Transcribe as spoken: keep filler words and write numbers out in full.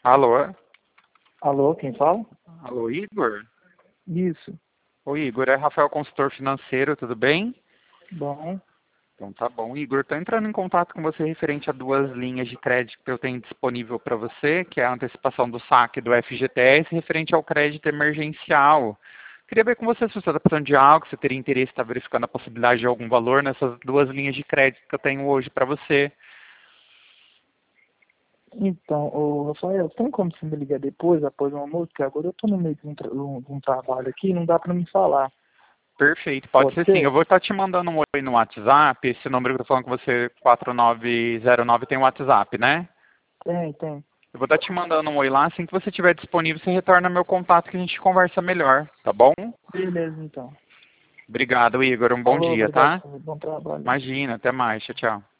Alô? Alô, quem fala? Alô, Igor? Isso. Oi, Igor, é Rafael, consultor financeiro, tudo bem? Bom, Então tá bom. Igor, estou entrando em contato com você referente a duas linhas de crédito que eu tenho disponível para você, que é a antecipação do saque do F G T S referente ao crédito emergencial. Queria ver com você se você está precisando de algo, se você teria interesse em estar verificando a possibilidade de algum valor nessas duas linhas de crédito que eu tenho hoje para você. então, ô, Rafael, tem como você me ligar depois, após o almoço? Porque agora eu tô no meio de um, tra- um- de um trabalho aqui, não dá pra me falar. Perfeito, pode Pode ser sim. Eu ser? vou estar te mandando um oi no WhatsApp. Esse número que eu estou falando com você, quatro nove zero nove, tem WhatsApp, né? Tem, tem. Eu vou estar te mandando um oi lá. Assim que você estiver disponível, você retorna meu contato que a gente conversa melhor, tá bom? Beleza, então. Obrigado, Igor. Um bom Falou, dia, obrigado tá? pelo bom trabalho. Imagina, até mais. Tchau, tchau.